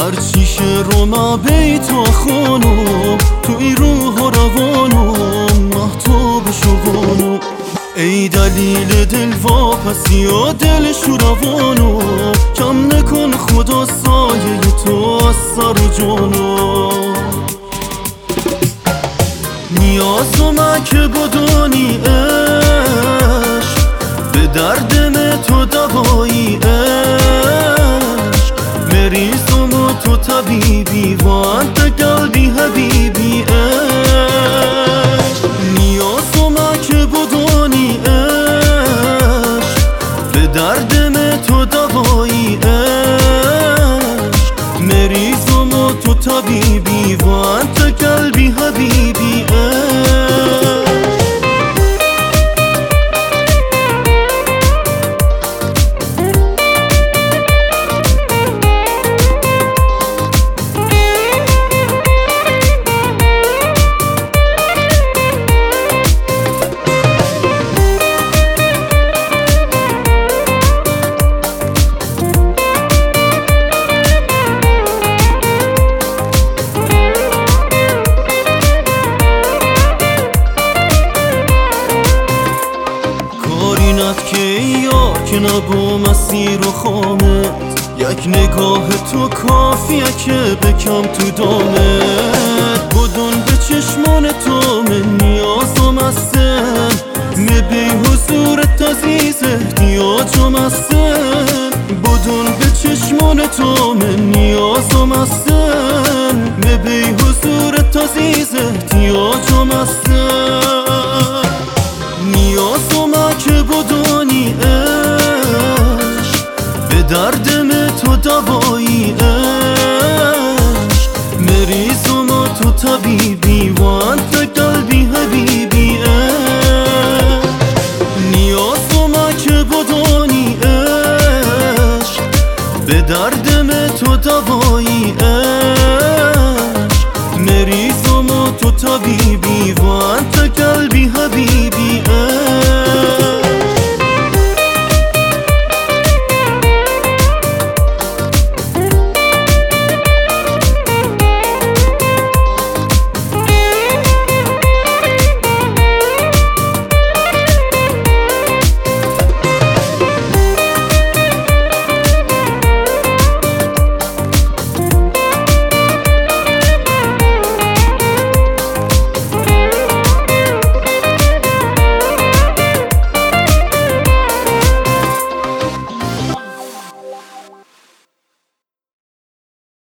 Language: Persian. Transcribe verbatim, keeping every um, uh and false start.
هرچی شعر و بیت و خونم توی روح و روانم محتاب شغانم ای دلیل دل واپسی و دل شروانم کم نکن خدا سایه تو از سر و جانم نیازم که بدونی عشق به دردم تو دوایی عشق مریضم و تو طبیبی و انت قلبی حبیبی عشق نیازم که بدونی عشق به دردم تو دوایی عشق مریضم و تو طبیبی و انت قلبی حبیبی عشق که یا که نبو مسیر و خامت یک نگاه تو کافیه که بکم تو دامت بدون به چشمان تو من نیازم هستن می بی حضورت عزیز احتیاجم هستن بدون به چشمان تو من نیازم هستن می بی حضورت عزیز احتیاجم هستن نیازم که بدونی عشق به دردم تو دوایی عشق مریضم و تو طبیبی و انت قلبی حبیبی عشق نیازم که بدونی عشق به دردم تو دوایی عشق مریضم و تو طبیبی